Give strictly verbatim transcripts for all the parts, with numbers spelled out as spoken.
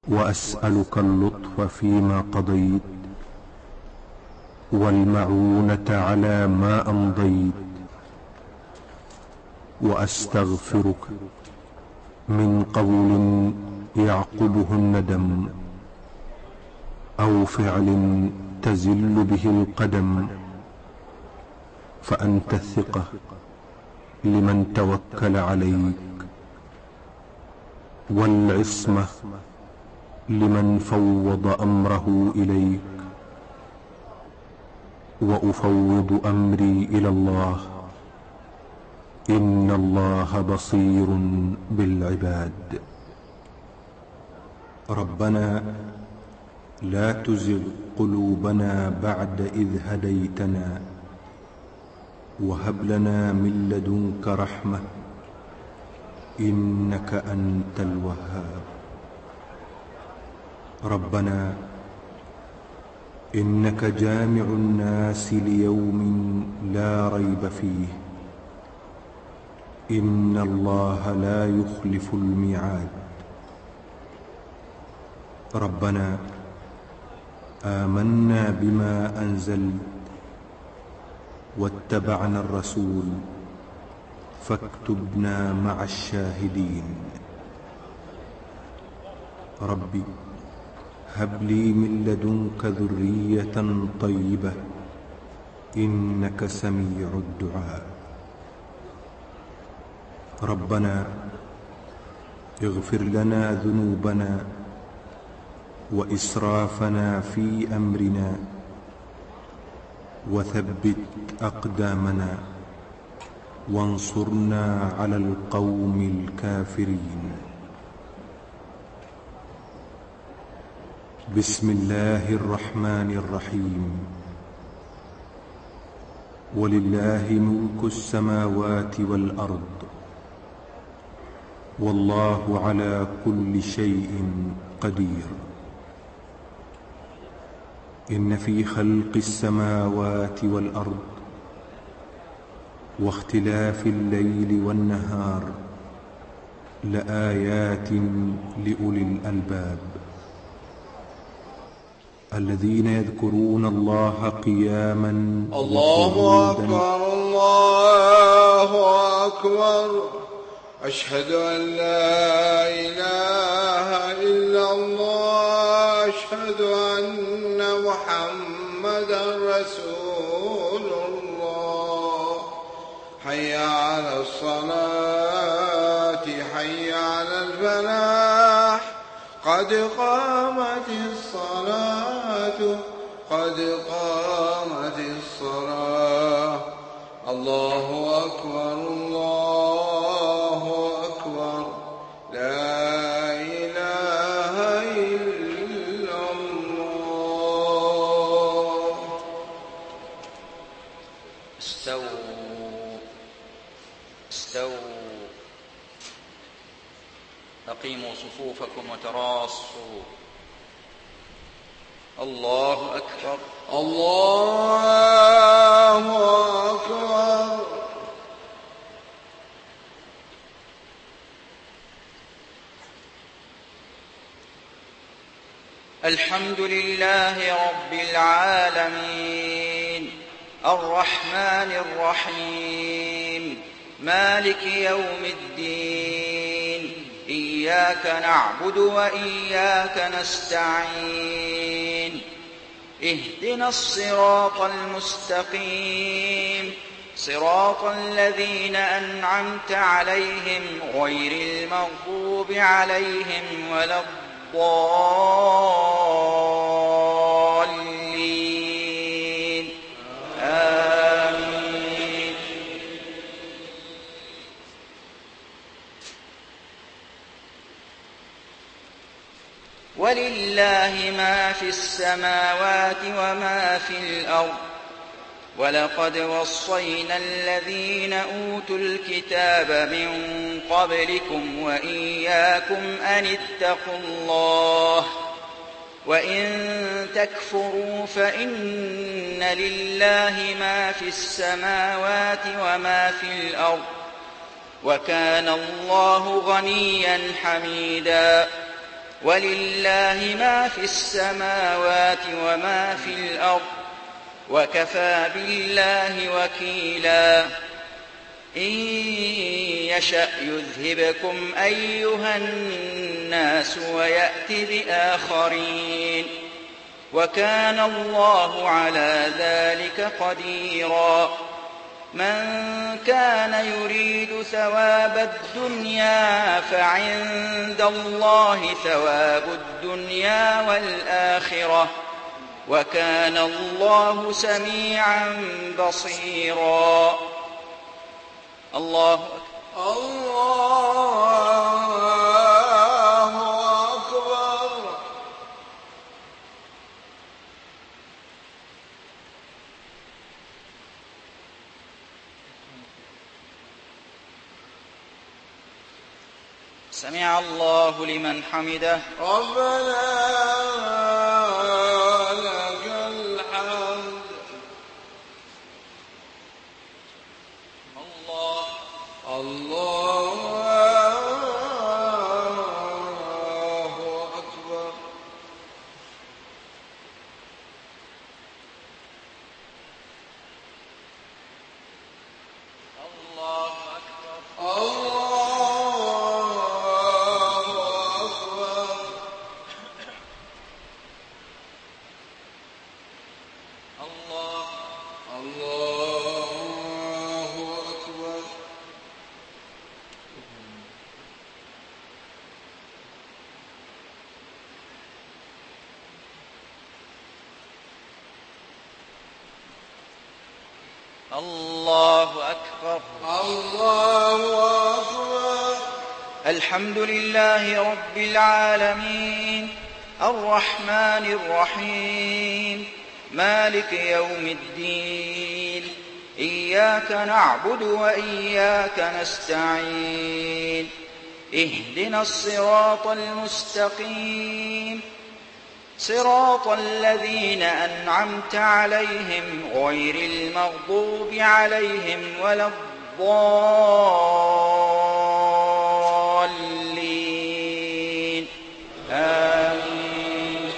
وأسألك اللطف فيما قضيت والمعونة على ما أمضيت، وأستغفرك من قول يعقبه الندم أو فعل تزل به القدم، فأنت الثقة لمن توكل عليك، والعصمة لمن فوض أمره إليك، وأفوض أمري إلى الله، إن الله بصير بالعباد. ربنا لا تزغ قلوبنا بعد إذ هديتنا، وهب لنا من لدنك رحمة إنك أنت الوهاب. ربنا إنك جامع الناس ليوم لا ريب فيه، إن الله لا يخلف الميعاد. ربنا آمنا بما أنزلت واتبعنا الرسول فاكتبنا مع الشاهدين. ربي هب لي من لدنك ذرية طيبة إنك سميع الدعاء. ربنا اغفر لنا ذنوبنا وإسرافنا في أمرنا، وثبت أقدامنا وانصرنا على القوم الكافرين. بسم الله الرحمن الرحيم. ولله ملك السماوات والأرض، والله على كل شيء قدير. إن في خلق السماوات والأرض واختلاف الليل والنهار لآيات لأولي الألباب، الذين يذكرون الله قياما الله أكبر الله أكبر، أشهد أن لا إله إلا الله، أشهد أن محمدا رسول الله. حي على الصلاة حي على الفلاح، قد قامت الصلاة قد قامت الصلاة. الله أكبر الله أكبر، لا إله إلا الله. استووا استووا أقيموا صفوفكم وتراصوا. الله أكبر الله أكبر. الحمد لله رب العالمين، الرحمن الرحيم، مالك يوم الدين، إياك نعبد وإياك نستعين، اهدنا الصراط المستقيم، صراط الذين أنعمت عليهم غير المغضوب عليهم ولا الضالين. آمين. ولله ما في السماوات وما في الأرض، ولقد وصينا الذين أوتوا الكتاب من قبلكم وإياكم أن اتقوا الله، وإن تكفروا فإن لله ما في السماوات وما في الأرض، وكان الله غنيا حميدا. ولله ما في السماوات وما في الأرض وكفى بالله وكيلا إن يشأ يذهبكم أيها الناس ويأت بآخرين وكان الله على ذلك قديرا من كان يريد ثواب الدنيا فعند الله ثواب الدنيا والآخرة وكان الله سميعا بصيرا. الله أكبر. الله أكبر. سمع الله لمن حمده. ربنا لك الحمد. الله الله أكبر. الله أكبر. الله أكبر. الله الله أكبر. الله أكبر. الله أكبر. الحمد لله رب العالمين الرحمن الرحيم مالك يوم الدين إياك نعبد وإياك نستعين اهدنا الصراط المستقيم صراط الذين أنعمت عليهم غير المغضوب عليهم ولا الضالين آمين.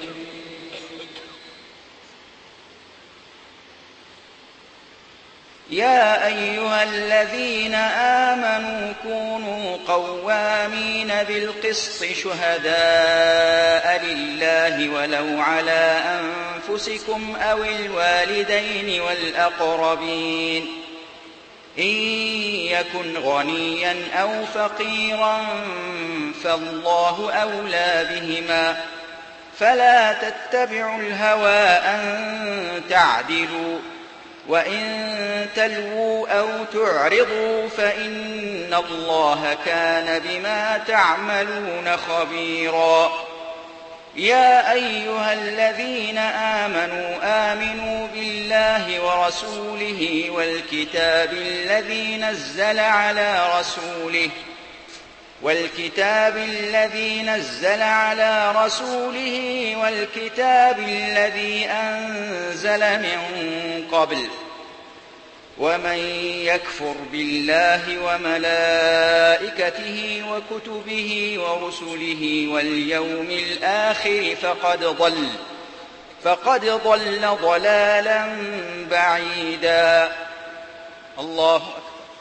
يا أيها الذين آمنوا كونوا قوامين بالقسط شهداء لله ولو على أنفسكم أو الوالدين والأقربين إن يكن غنيا أو فقيرا فالله أولى بهما فلا تتبعوا الهوى أن تعدلوا وإن تلووا أو تعرضوا فإن الله كان بما تعملون خبيرا. يا أيها الذين آمنوا آمنوا بالله ورسوله والكتاب الذي نزل على رسوله والكتاب الذي نزل على رسوله والكتاب الذي أنزل من قبل ومن يكفر بالله وملائكته وكتبه ورسله واليوم الآخر فقد ضل فقد ضل ضلالا بعيدا. الله أكبر.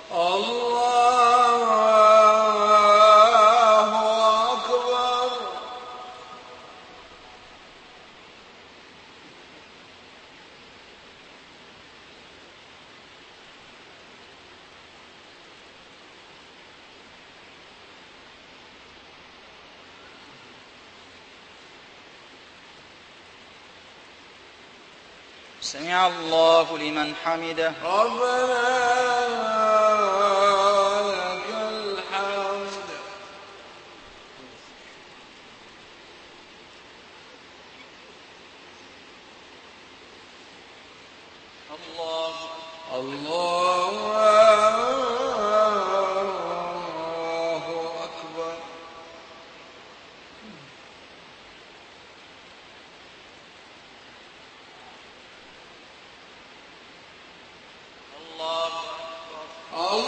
الله أكبر. سمع الله لمن حمده. ربنا لك الحمد. الله الله أكبر. الله أكبر.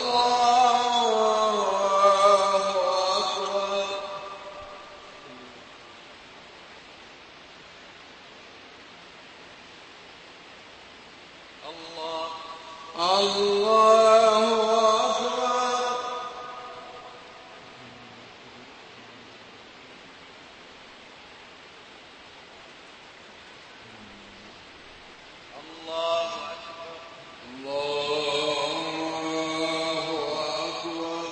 الله أكبر. الله أكبر. الله أكبر. الله أكبر.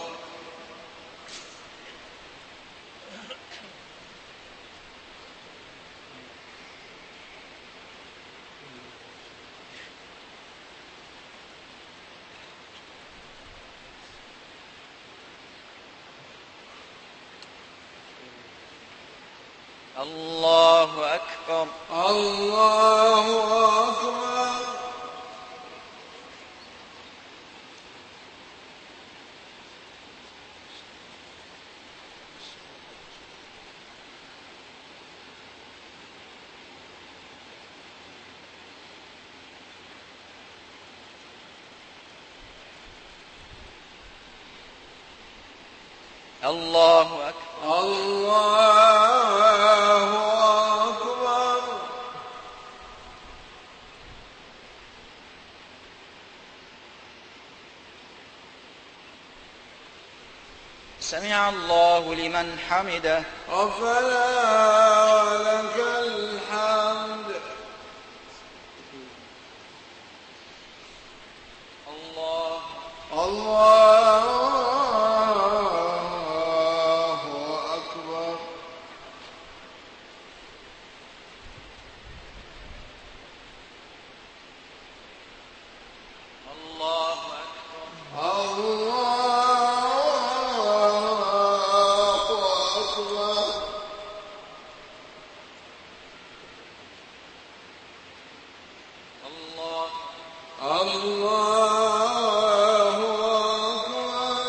الله أكبر. الله أكبر. الله أكبر. الله أكبر. سمع الله لمن حمده. ربنا ولك الحمد. الله الله أكبر. الله أكبر. الله أكبر. الله الله أكبر.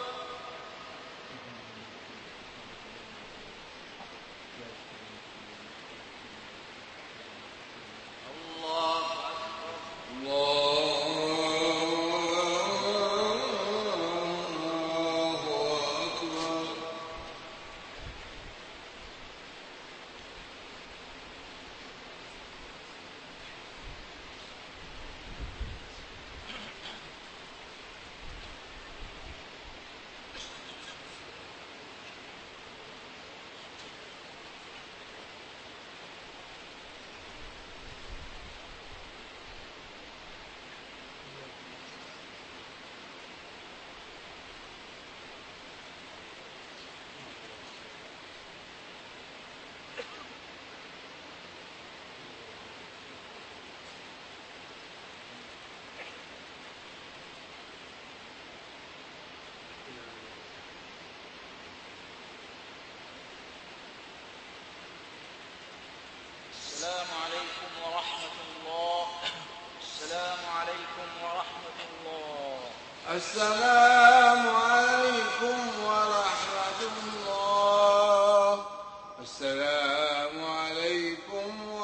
الله أكبر. الله أكبر. السلام عليكم ورحمة الله. السلام عليكم ورحمة الله. السلام عليكم ورحمة الله. السلام عليكم